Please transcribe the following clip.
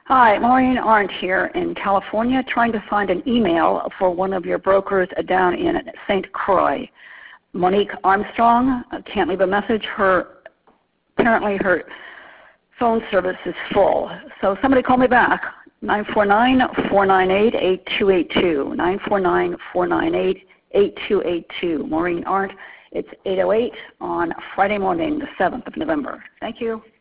Hi, Maureen Arndt here in California, trying to find an email for one of your brokers down in St. Croix. Monique Armstrong, can't leave a message. Apparently her phone service is full. So somebody call me back, 949-498-8282, 949-498-8282. Maureen Arndt, it's 8:08 on Friday morning, the 7th of November. Thank you.